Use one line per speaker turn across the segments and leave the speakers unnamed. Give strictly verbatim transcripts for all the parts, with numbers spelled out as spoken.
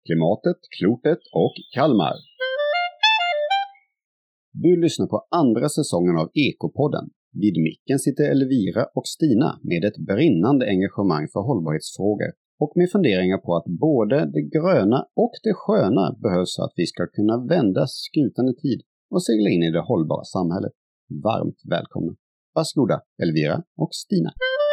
klimatet, klotet och Kalmar. Du lyssnar på andra säsongen av Ekopodden. Vid micken sitter Elvira och Stina med ett brinnande engagemang för hållbarhetsfrågor och med funderingar på att både det gröna och det sköna behövs för att vi ska kunna vända skutan i tid och segla in i det hållbara samhället. Varmt välkomna. Varsågoda Elvira och Stina.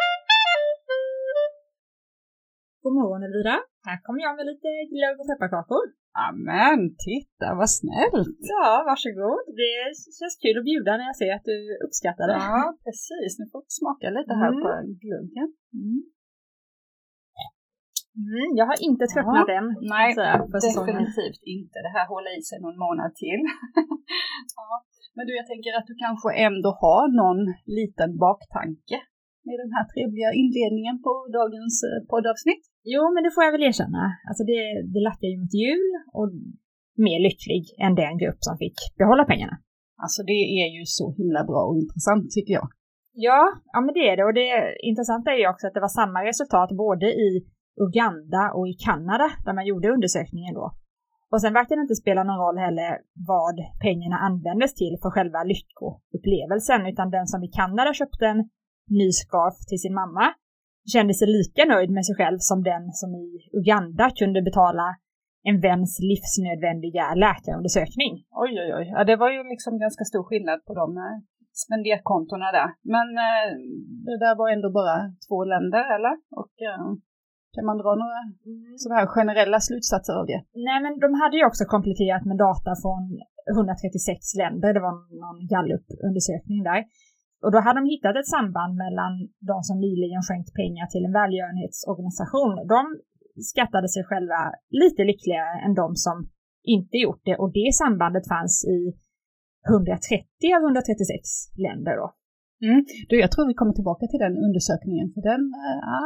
God morgon Elvira. Här kommer jag med lite glögg och pepparkakor.
Amen, titta vad snällt.
Ja, varsågod. Det känns kul att bjuda när jag ser att du uppskattar det.
Ja, precis. Nu får vi smaka lite här mm. på glöggen. Mm.
Mm, jag har inte tröttnat ja. än.
Nej, säga, definitivt inte. Det här håller i sig någon månad till. Ja. Men du, jag tänker att du kanske ändå har någon liten baktanke med den här trevliga inledningen på dagens poddavsnitt.
Jo, men det får jag väl erkänna. Alltså det, det lackar ju mot jul och mer lycklig än den grupp som fick behålla pengarna.
Alltså det är ju så himla bra och intressant tycker jag.
Ja, ja men det är det. Och det intressanta är ju också att det var samma resultat både i Uganda och i Kanada där man gjorde undersökningen då. Och sen verkar det inte spela någon roll heller vad pengarna användes till för själva lyckoupplevelsen, utan den som i Kanada köpte en ny scarf till sin mamma kände sig lika nöjd med sig själv som den som i Uganda kunde betala en väns livsnödvändiga läkarundersökning.
Oj, oj, oj. Ja, det var ju liksom ganska stor skillnad på de spenderkontona där. Men eh, det där var ändå bara två länder, eller? Och eh, kan man dra några mm. sådana här generella slutsatser av det?
Nej, men de hade ju också kompletterat med data från hundratrettiosex länder. Det var någon gallup-undersökning där. Och då hade de hittat ett samband mellan de som nyligen skänkt pengar till en välgörenhetsorganisation. De skattade sig själva lite lyckligare än de som inte gjort det. Och det sambandet fanns i hundratrettio av hundratrettiosex länder då.
Mm. Du, jag tror vi kommer tillbaka till den undersökningen. För den, ja,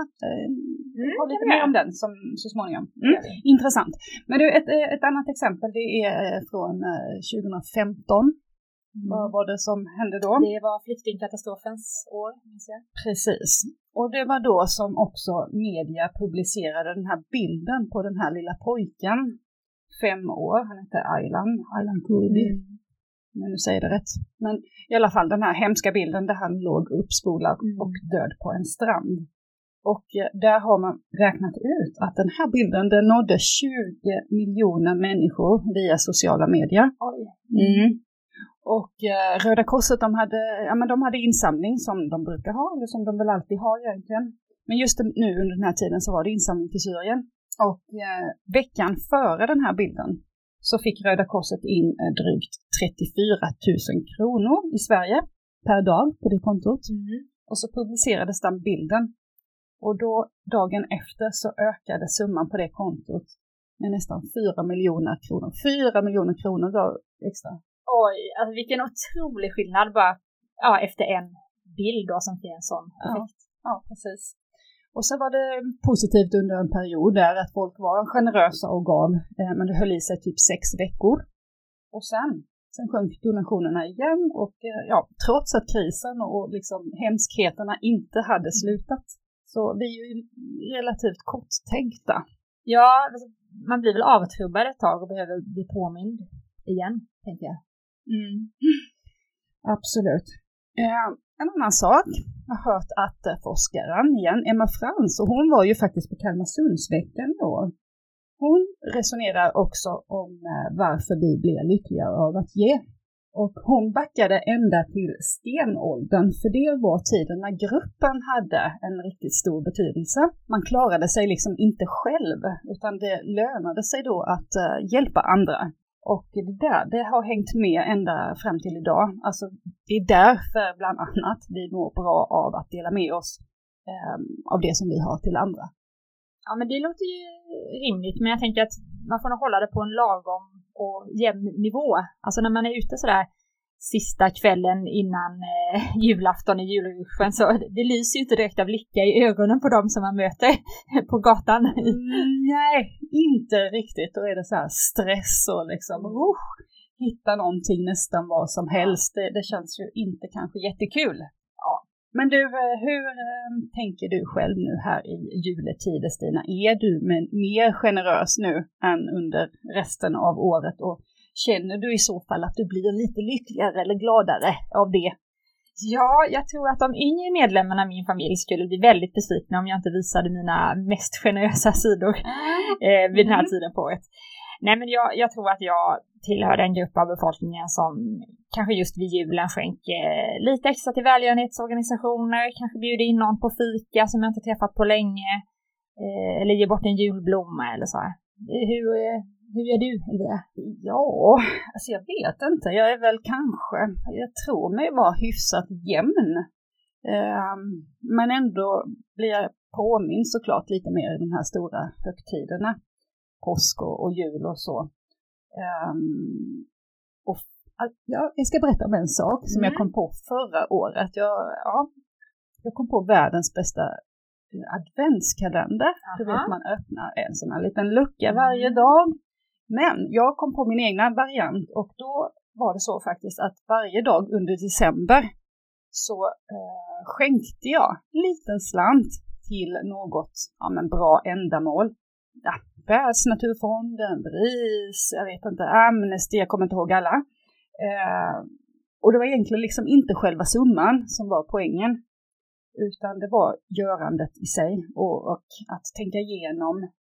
mm, har lite mer om den som, så småningom. Mm. Intressant. Men du, ett, ett annat exempel det är från tjugohundrafemton. Mm. Vad var det som hände då?
Det var flyktingkatastrofens år, minns jag.
Precis. Och det var då som också media publicerade den här bilden på den här lilla pojken. Fem år, han heter Aylan, Aylan Kurdi. Mm. Men nu säger det rätt. Men i alla fall den här hemska bilden där han låg uppspolad mm. och död på en strand. Och där har man räknat ut att den här bilden den nådde tjugo miljoner människor via sociala medier.
Oj.
Mm. Och eh, Röda Korset de hade, ja, men de hade insamling som de brukar ha, eller som de väl alltid har egentligen. Men just nu under den här tiden så var det insamling till Syrien. Och eh, veckan före den här bilden så fick Röda Korset in eh, drygt trettiofyra tusen kronor i Sverige per dag på det kontot. Mm. Och så publicerades den bilden. Och då dagen efter så ökade summan på det kontot med nästan fyra miljoner kronor. fyra miljoner kronor gav extra.
Oj, alltså vilken otrolig skillnad bara ja, efter en bild då som fick en sån effekt.
Ja, ja, precis. Och så var det positivt under en period där att folk var generösa och gav, eh, men det höll i sig typ sex veckor. Och sen, sen sjönk donationerna igen och eh, ja, trots att krisen och liksom hemskheterna inte hade slutat. Så vi är ju relativt korttänkta.
Ja, alltså, man blir väl avtrubbad ett tag och behöver bli påmind igen, tänker jag.
Mm. Absolut. Eh, en annan sak. Jag har hört att eh, forskaren igen, Emma Frans, och hon var ju faktiskt på Kalmarsundsveckan då. Hon resonerar också om eh, varför vi blir lyckliga av att ge. Och hon backade ända till stenåldern, för det var tiden när gruppen hade en riktigt stor betydelse. Man klarade sig liksom inte själv, utan det lönade sig då att uh, hjälpa andra. Och det där, det har hängt med ända fram till idag. Alltså det är därför bland annat vi mår bra av att dela med oss um, av det som vi har till andra.
Ja, men det låter ju rimligt, men jag tänker att man får nog hålla det på en lagom och jämn nivå. Alltså när man är ute sådär sista kvällen innan eh, julafton i julruschen, så det lyser ju inte direkt av lycka i ögonen på dem som man möter på gatan.
Mm, nej, inte riktigt. Då är det så här stress och liksom uh, hitta någonting nästan vad som helst. Det, det känns ju inte kanske jättekul. Ja. Men du, hur äh, tänker du själv nu här i juletider, Stina? Är du men, mer generös nu än under resten av året? Och känner du i så fall att du blir lite lyckligare eller gladare av det?
Ja, jag tror att de yngre medlemmarna i min familj skulle bli väldigt besvikna om jag inte visade mina mest generösa sidor eh, vid den här tiden på året. Nej, men jag, jag tror att jag tillhör den grupp av befolkningen som kanske just vid julen skänker lite extra till välgörenhetsorganisationer, kanske bjuder in någon på fika som jag inte träffat på länge, eh, eller ger bort en julblomma eller så här. Hur, hur gör du, Elvira?
Ja, alltså jag vet inte. Jag är väl kanske, jag tror mig vara hyfsat jämn. Um, men ändå blir jag påminn såklart lite mer i de här stora högtiderna. Påsk och jul och så. Um, och, ja, jag ska berätta om en sak som mm. jag kom på förra året. Jag, ja, jag kom på världens bästa adventskalender. Du vet, man öppnar en sån här liten lucka varje dag. Men jag kom på min egna variant och då var det så faktiskt att varje dag under december så eh, skänkte jag en liten slant till något ja, men bra ändamål. Ja, Världsnaturfonden, B R I S, jag vet inte, Amnesty, jag kommer inte ihåg alla. Eh, och det var egentligen liksom inte själva summan som var poängen, utan det var görandet i sig och, och att tänka igenom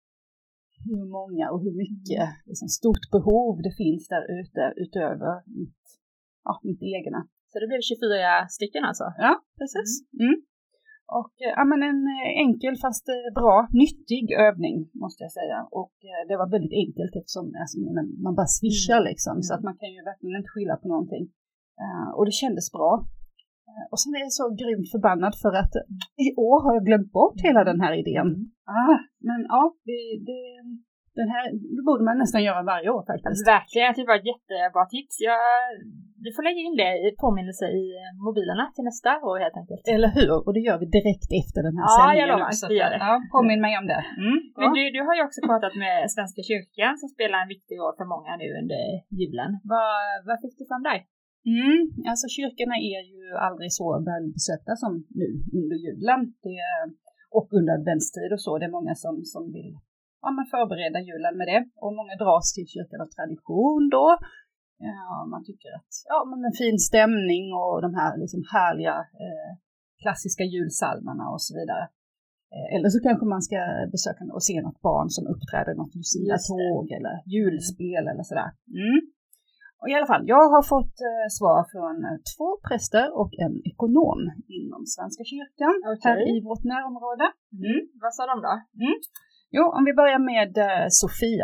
hur många och hur mycket liksom, stort behov det finns där ute utöver mitt, ja, mitt egna.
Så det blev tjugofyra stycken alltså?
Ja, precis. Mm. Mm. Och ja, men en enkel fast bra, nyttig övning måste jag säga. Och det var väldigt enkelt eftersom alltså, man bara swishar mm. liksom. Så att man kan ju verkligen inte skylla på någonting. Uh, och det kändes bra. Uh, och sen är jag så grymt förbannad för att i år har jag glömt bort hela den här idén. Mm. Ah, men ja, det, det, den här det borde man nästan göra varje år faktiskt.
Verkligen, det var ett jättebra tips. Jag, vi får lägga in det i påminnelse i mobilerna till nästa år helt enkelt.
Eller hur? Och det gör vi direkt efter den här
ja,
sändningen.
Ja, jag lovar att vi gör det.
Ja, påminn mig om det. Mm,
men du, du har ju också pratat med Svenska kyrkan som spelar en viktig roll för många nu under julen. Vad, vad fick du fram där?
Mm, alltså kyrkorna är ju aldrig så välbesökta som nu under julen. Det är, och under adventstid och så. Det är många som, som vill ja, men förbereda julen med det. Och många dras till kyrkan av tradition då. Ja, man tycker att ja, men en fin stämning och de här liksom härliga eh, klassiska julsalmerna och så vidare. Eh, eller så kanske man ska besöka och se något barn som uppträder något Lucia-tåg eller julspel eller sådär. Mm. Och i alla fall, jag har fått eh, svar från eh, två präster och en ekonom inom Svenska kyrkan okay. här i vårt närområde.
Mm. Vad sa de då?
Mm. Jo, om vi börjar med eh, Sofia.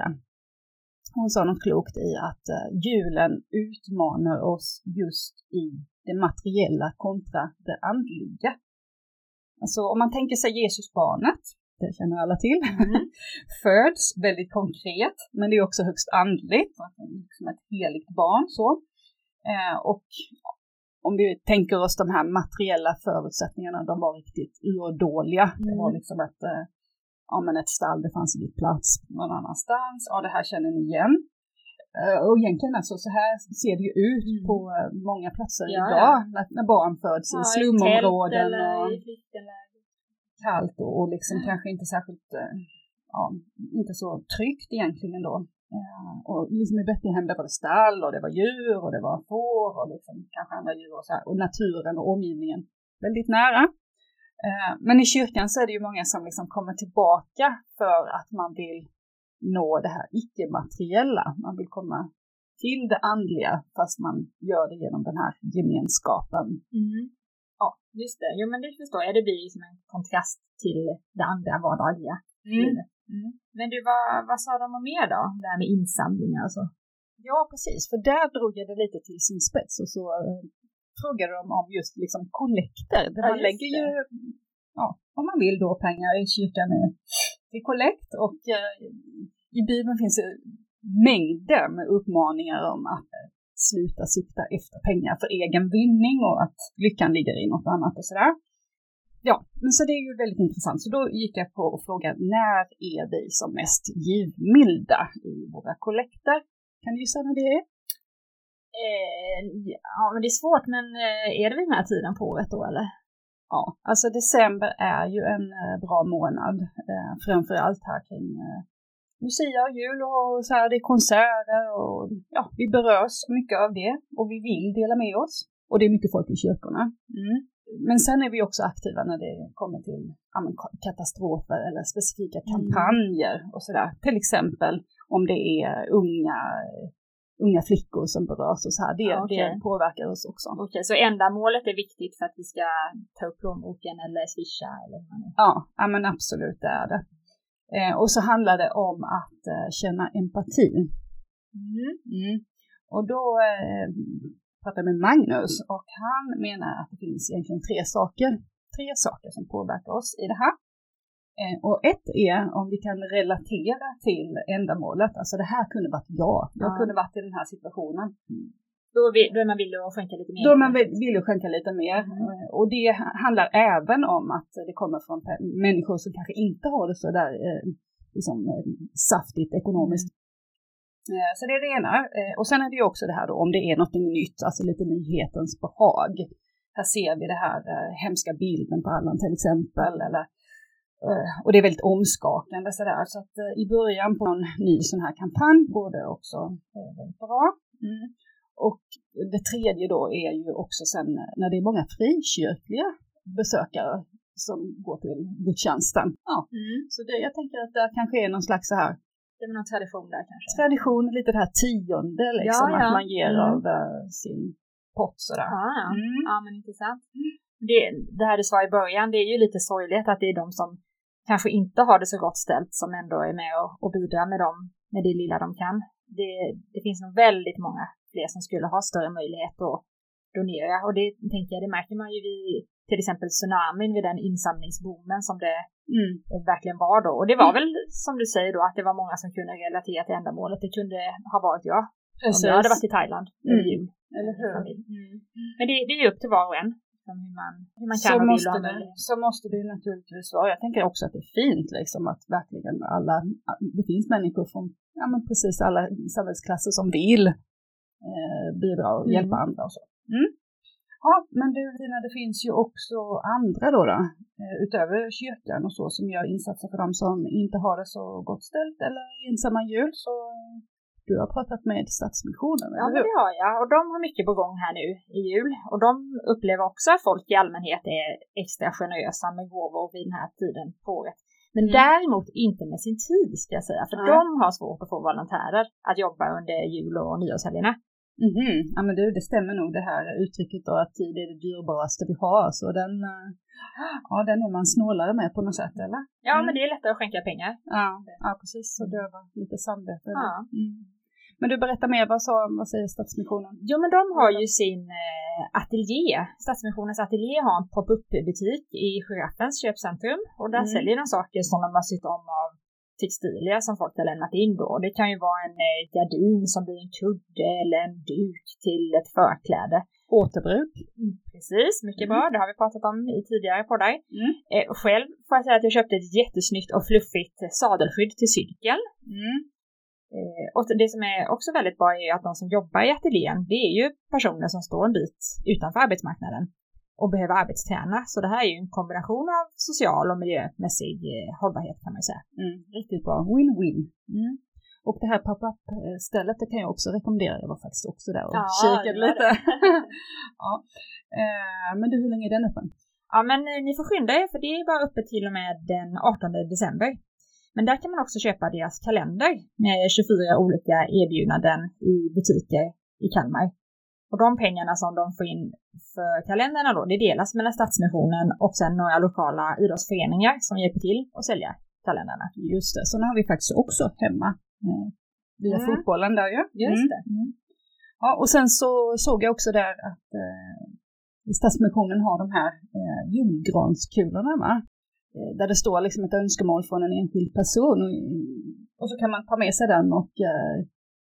Hon sa något klokt i att uh, julen utmanar oss just i det materiella kontra det andliga. Alltså om man tänker sig Jesusbarnet, det känner alla till, mm. föds väldigt konkret, men det är också högst andligt, som ett heligt barn. Så. Uh, och om vi tänker oss de här materiella förutsättningarna, de var riktigt urdåliga. Mm. Det var liksom ett... Uh, Ja, men ett stall, det fanns inte plats någon annanstans. Ja, det här känner ni igen. Uh, och egentligen alltså, så här ser det ju ut mm. på uh, många platser ja, idag. Ja. När, när barn föds ja, i slumområden. Och i kallt och, och liksom mm. kanske inte särskilt, uh, ja, inte så tryggt egentligen då. Uh, och liksom i Betlehem det var det stall och det var djur och det var får och liksom kanske andra djur och så här. Och naturen och omgivningen väldigt nära. Men i kyrkan så är det ju många som liksom kommer tillbaka för att man vill nå det här icke-materiella. Man vill komma till det andliga fast man gör det genom den här gemenskapen.
Mm. Ja, just det. Jo, men det förstår jag. Det blir ju som en kontrast till det andra vardagliga. Mm. Mm. Men du, vad, vad sa de om mer då? Det här med insamlingar och så.
Ja, precis. För där drog jag det lite till sin spets och så... frågar de om just liksom kollekter. Där ja, man lägger ju, ja, om man vill då, pengar i kyrkan till kollekt. Och eh, i Bibeln finns det mängder med uppmaningar om att eh, sluta sikta efter pengar för egen vinning och att lyckan ligger i något annat och sådär. Ja, men så det är ju väldigt intressant. Så då gick jag på och frågade, när är vi som mest givmilda i våra kollekter? Kan du gissa när det är?
Eh, ja, men det är svårt, men eh, är det vid den här tiden på året då, eller?
Ja, alltså december är ju en eh, bra månad. Eh, framförallt här kring eh, Lucia och jul och så här, det är konserter och ja, vi berörs mycket av det och vi vill dela med oss. Och det är mycket folk i kyrkorna. Mm. Men sen är vi också aktiva när det kommer till ja, men, katastrofer eller specifika kampanjer mm. och sådär. Till exempel om det är unga, unga flickor som berörs och så här. Det, ja, okay. det påverkar oss också.
Okej, okay, så ändamålet är viktigt för att vi ska ta upp plånboken eller swisha? Eller
ja, ja, men absolut det är det. Eh, och så handlar det om att eh, känna empati. Mm. Mm. Och då eh, pratar jag med Magnus och han menar att det finns egentligen tre saker. Tre saker som påverkar oss i det här. Eh, och ett är om vi kan relatera till ändamålet. Alltså det här kunde varit jag. Jag ja. kunde varit i den här situationen. Mm.
Då, då är man villig att skänka lite mer.
Då är man villig att skänka lite mer. Mm. Och det handlar även om att det kommer från människor som kanske inte har det så där eh, liksom, eh, saftigt ekonomiskt. Mm. Eh, så det är det ena. Eh, och sen är det ju också det här då, om det är något nytt, alltså lite nyhetens behag. Här ser vi det här eh, hemska bilden på Allan till exempel. Eller, eh, och det är väldigt omskakande sådär. Så att eh, i början på en ny sån här kampanj går det också eh, väldigt bra. Mm. Och det tredje då är ju också sen när det är många frikyrkliga besökare som går till gudstjänsten. Ja, mm. Så det, jag tänker att det kanske är någon slags så här.
Det är någon tradition där kanske.
Tradition, lite det här tionde liksom, ja, ja. Att man ger mm. av uh, sin pott sådär.
Ja, ja. Mm. Ja men intressant. Det, det här du sa i början, det är ju lite sorgligt att det är de som kanske inte har det så gott ställt som ändå är med och, och bidrar med dem, med det lilla de kan. Det, det finns nog väldigt många fler som skulle ha större möjlighet att donera. Och det tänker jag, det märker man ju vid till exempel tsunamin, vid den insamlingsboomen som det mm. verkligen var då. Och det var mm. väl som du säger då att det var många som kunde relatera till ändamålet. Det kunde ha varit jag. Precis. Om jag hade varit i Thailand mm. över jul.
Eller hur?
Mm. Men det, det är ju upp till var och en. Hur man, hur man kan
så,
och
måste det, så måste det naturligtvis vara. Jag tänker också att det är fint liksom, att verkligen alla, det finns människor från ja, men precis alla samhällsklasser som vill eh, bidra och mm. hjälpa andra och så. Mm. Ja, men du Tina, det finns ju också andra då, då eh, utöver kyrkan och så som gör insatser för dem som inte har det så gott ställt eller ensamma jul, så du har pratat med Stadsmissionen, eller
Ja, men det har jag. Och de har mycket på gång här nu i jul. Och de upplever också att folk i allmänhet är extra generösa med gåvor vid den här tiden på året. Men mm. däremot inte med sin tid, ska jag säga. För mm. de har svårt att få volontärer att jobba under jul- och nyårshelgerna.
Mm-hmm. Ja, men du, det stämmer nog det här uttrycket då, att tid är det dyrbaraste vi har. Så den, ja, den är man snålare med på något sätt, eller?
Ja,
mm.
men det är lättare att skänka pengar.
Ja, ja precis. Så det var lite samvete.
Ja.
Mm. Men du berättar mer, vad, sa, vad säger Stadsmissionen?
Jo, men de har ju sin eh, ateljé. Stadsmissionens ateljé har en pop-up-butik i Giraffens köpcentrum. Och där mm. säljer de saker som de har sytt om av textilier som folk har lämnat in då. Det kan ju vara en eh, gardin som blir en kudde eller en duk till ett förkläde.
Återbruk.
Mm, precis, mycket mm. bra. Det har vi pratat om i tidigare poddar. Mm. Eh, själv får jag säga att jag köpte ett jättesnyggt och fluffigt sadelskydd till cykel. Mm. Eh, och det som är också väldigt bra är att de som jobbar i ateljén, det är ju personer som står en bit utanför arbetsmarknaden och behöver arbetsträna. Så det här är ju en kombination av social och miljömässig eh, hållbarhet, kan man säga.
Mm, riktigt bra. Win-win. Mm. Och det här pop-up-stället, det kan jag också rekommendera. Jag var faktiskt också där och ja, kikade lite. ja. eh, men du, hur länge är den öppen?
Ja, men eh, ni får skynda er, för det är bara uppe till och med den artonde december. Men där kan man också köpa deras kalender med tjugofyra olika erbjudanden i butiker i Kalmar. Och de pengarna som de får in för kalenderna då, det delas mellan Stadsmissionen och sen några lokala idrottsföreningar som hjälper till att sälja kalenderna.
Just det, så nu har vi faktiskt också hemma mm. via mm. fotbollen där ju.
Ja. Just det.
Mm. Ja, och sen så såg jag också där att eh, Stadsmissionen har de här eh, julgranskulorna, va? Där det står liksom ett önskemål från en enskild person och, och så kan man ta med sig den och eh,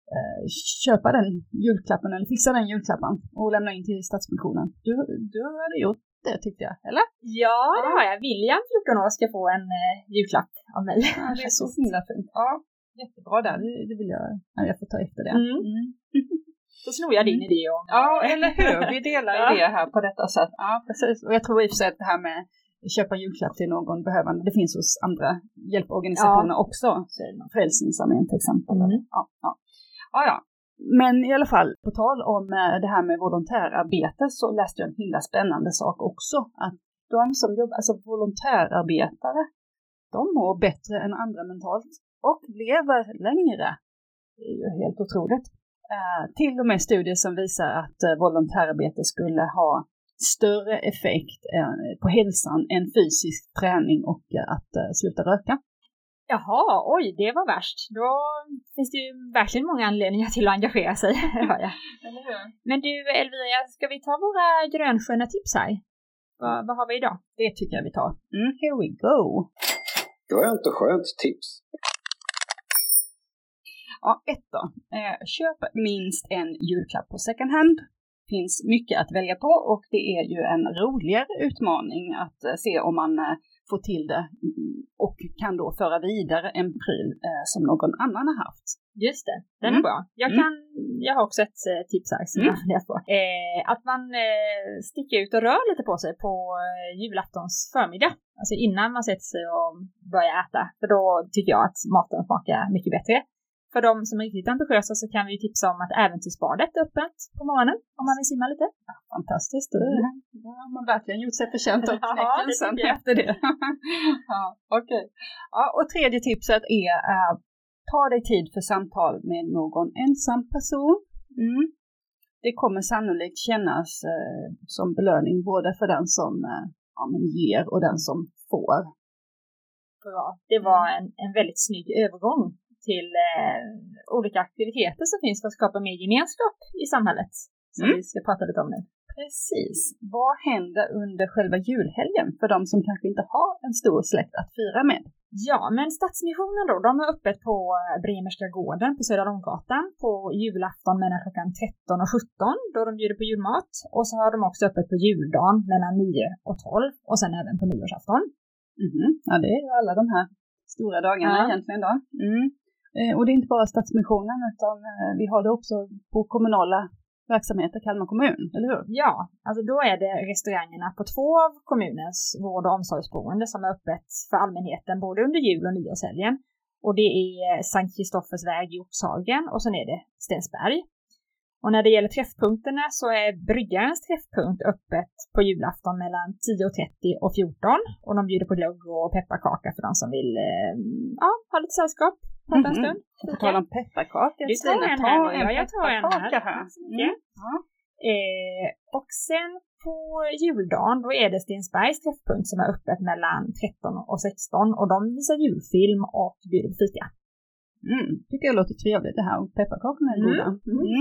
köpa den julklappen eller fixa den julklappen och lämna in till Stadsmissionen. Du, du hade gjort det, tyckte jag, eller?
Ja, det har jag. William, fjorton år, ska få en eh, julklapp av mig.
Ja, det är så himla fint. Ja, jättebra där. Det, det vill jag, ja, jag får ta efter det. Mm. Mm.
Så snor jag din idé om...
Ja, eller hur? Vi delar
ja.
idéer här på detta sätt. Ja, precis. Och jag tror i och för sig att det här med köpa julklapp till någon behövande, det finns hos andra hjälporganisationer ja. också. Frälsningsarmén till exempel. Mm. Ja, ja. Ja, ja. Men i alla fall, på tal om det här med volontärarbete så läste jag en himla spännande sak också. Att de som jobbar, alltså volontärarbetare, de mår bättre än andra mentalt och lever längre. Det är ju helt otroligt. Uh, till och med studier som visar att uh, volontärarbete skulle ha större effekt uh, på hälsan än fysisk träning och uh, att uh, sluta röka.
Jaha, oj, det var värst. Då finns det ju verkligen många anledningar till att engagera sig. Men du, Elvira, ska vi ta våra grönsköna tips här? Vad, vad har vi idag?
Det tycker jag vi tar. Mm, here we go.
Grönt och skönt tips.
Ja, ett då. Eh, köp minst en julklapp på second hand. Finns mycket att välja på och det är ju en roligare utmaning att eh, se om man eh, får till det och kan då föra vidare en pryl eh, som någon annan har haft.
Just det, den mm. är bra. Jag, kan, mm. jag har också ett eh, tips här som mm. jag har funderat på. Eh, att man eh, sticker ut och rör lite på sig på eh, julaftons förmiddag. Alltså innan man sätter sig och börjar äta. För då tycker jag att maten smakar mycket bättre. För de som är riktigt ambitiösa så kan vi ju tipsa om att äventyrsbadet är öppet på morgonen om man vill simma lite.
Ja, fantastiskt. Mm. Då har man verkligen gjort sig förtjänt av knäcken sen efter det. Ja, okej. Okay. Ja, och tredje tipset är äh, ta dig tid för samtal med någon ensam person. Mm. Det kommer sannolikt kännas äh, som belöning både för den som äh, ja, men ger och den som får.
Bra. Det var en, en väldigt snygg övergång till eh, olika aktiviteter som finns för att skapa mer gemenskap i samhället. Som mm. vi ska prata lite om nu.
Precis. Vad händer under själva julhelgen för de som kanske inte har en stor släkt att fira med?
Ja, men Stadsmissionen då, de är öppet på Bremerska gården på Södra Långgatan på julafton mellan klockan tretton och sjutton då de bjuder på julmat. Och så har de också öppet på juldagen mellan nio och tolv och sen även på nyårsafton.
Mm. Ja, det är ju alla de här stora dagarna ja. egentligen då. Mm. Och det är inte bara Stadsmissionen utan vi har det också på kommunala verksamheter, Kalmar kommun, eller hur?
Ja, alltså då är det restaurangerna på två av kommunens vård- och omsorgsboende som är öppet för allmänheten både under jul- och nyårshelgen. Och det är Sankt Kristoffers väg i Oxhagen och sen är det Stensberg. Och när det gäller träffpunkterna så är Bryggarens träffpunkt öppet på julafton mellan tio och trettio och fjorton. Och de bjuder på glögg och pepparkaka för de som vill eh, ja, ha lite sällskap. Prata en stund.
Mm-hmm. På tal om pepparkaka.
Du tar en här nu. Ja, jag tar en här. här. Mm. Ja. Eh, och sen på juldagen då är det Stensbergs träffpunkt som är öppet mellan tretton och sexton. Och de visar julfilm och bjuder på fika.
Mm, tycker jag låter trevligt det här och pepparkakorna är goda. Mm. Mm.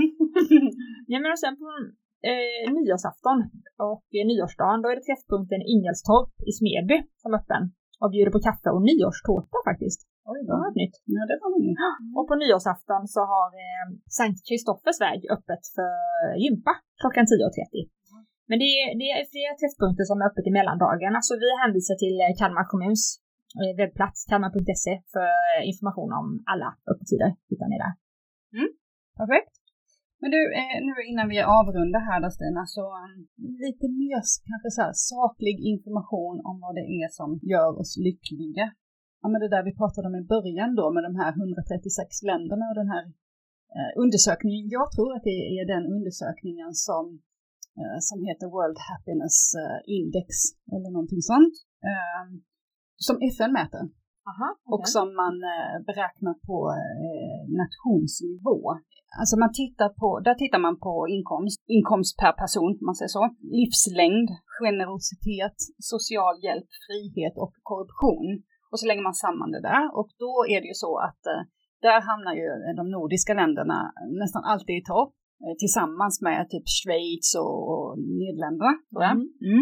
Ja, men och sen på eh, nyårsafton och eh, nyårsdagen då är det träffpunkten Ingelstorp i Smedby som är öppen och bjuder på kaffe och nyårstårta faktiskt.
Oj, det var nytt. Ja, det var nytt.
Mm. Och på nyårsafton så har eh, Sankt Kristoffers väg öppet för gympa klockan tio och trettio. Mm. Men det är, det är flera träffpunkter som är öppet i mellandagarna så vi hänvisar till Kalmar kommuns webbplats kalmar punkt se för information om alla öppettider utan det där.
Mm, perfekt. Men du, eh, nu innan vi avrundar här då Stina, så um, lite mer kanske så här saklig information om vad det är som gör oss lyckliga. Ja, men det där vi pratade om i början då med de här hundratrettiosex länderna och den här eh, undersökningen. Jag tror att det är den undersökningen som, eh, som heter World Happiness Index eller någonting sånt. Eh, Som F N mäter.
Aha, okay.
Och som man eh, beräknar på eh, nationsnivå. Alltså man tittar på, där tittar man på inkomst, inkomst per person, man säger så. Livslängd, generositet, social hjälp, frihet och korruption. Och så lägger man samman det där. Och då är det ju så att eh, där hamnar ju de nordiska länderna nästan alltid i topp. Eh, tillsammans med typ Schweiz och, och Nederländerna. Mm. Mm.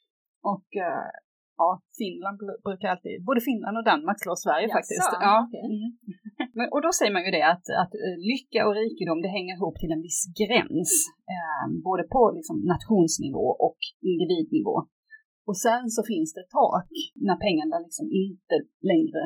Och eh, ja, Finland brukar alltid, både Finland och Danmark slår Sverige yes, faktiskt. Så, ja. Okay. Mm. Men, och då säger man ju det att, att lycka och rikedom det hänger ihop till en viss gräns. Eh, både på liksom, nationsnivå och individnivå. Och sen så finns det tak när pengarna liksom inte längre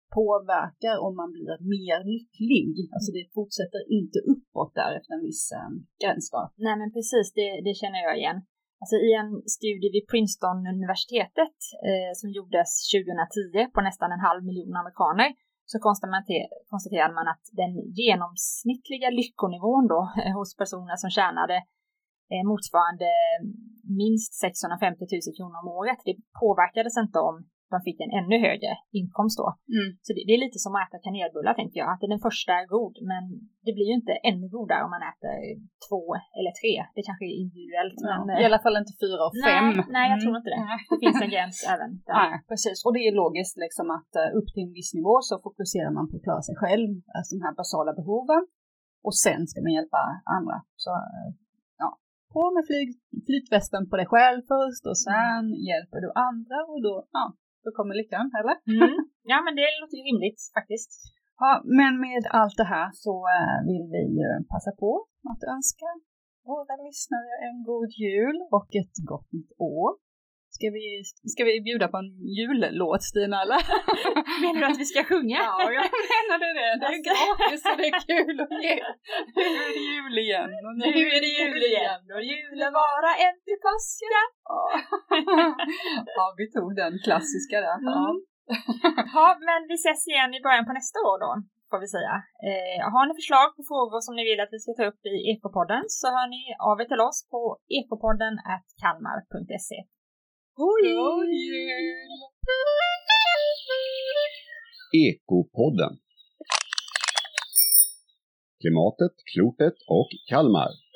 påverkar om man blir mer lycklig. Alltså det fortsätter inte uppåt där efter en viss eh, gräns då.
Nej men precis, det, det känner jag igen. Alltså i en studie vid Princeton-universitetet eh, som gjordes tjugohundratio på nästan en halv miljon amerikaner så konstaterade man att den genomsnittliga lyckonivån då eh, hos personer som tjänade eh, motsvarande minst sexhundrafemtio tusen kronor om året, det påverkades inte om de fick en ännu högre inkomst då.
Mm.
Så det, det är lite som att äta kanelbullar tänker jag. Att den första är god, men det blir ju inte ännu godare om man äter två eller tre. Det kanske är individuellt.
Ja,
men,
i alla fall inte fyra och fem.
Nej, nej jag tror inte det.
Mm.
Det finns en gräns även där.
Nej, precis. Och det är logiskt liksom att uh, upp till en viss nivå så fokuserar man på att klara sig själv. Alltså de här basala behoven. Och sen ska man hjälpa andra. Så uh, ja, på med flyg, flytvästen på dig själv först och sen mm. hjälper du andra och då, ja. Då kommer lyckan, eller?
Mm. Ja, men det låter ju rimligt faktiskt.
Ja, men med allt det här så äh, vill vi äh, passa på att önska våra lyssnare en god jul och ett gott nytt år. Ska vi, ska vi bjuda på en jullåt, Stina, eller?
Menar du att vi ska sjunga?
Ja, jag menar det. Det är gratis och det är kul att ge. Nu är det jul igen. Och nu,
nu är det jul igen. Och julen vara en till påska.
Ja. Ja, vi tog den klassiska där.
Mm. Ja. Ja, men vi ses igen i början på nästa år då, får vi säga. Eh, har ni förslag på frågor som ni vill att vi ska ta upp i Ekopodden så hör ni av er till oss på ekopodden at kalmar punkt se.
God jul!
Ekopodden. Klimatet, klotet och Kalmar.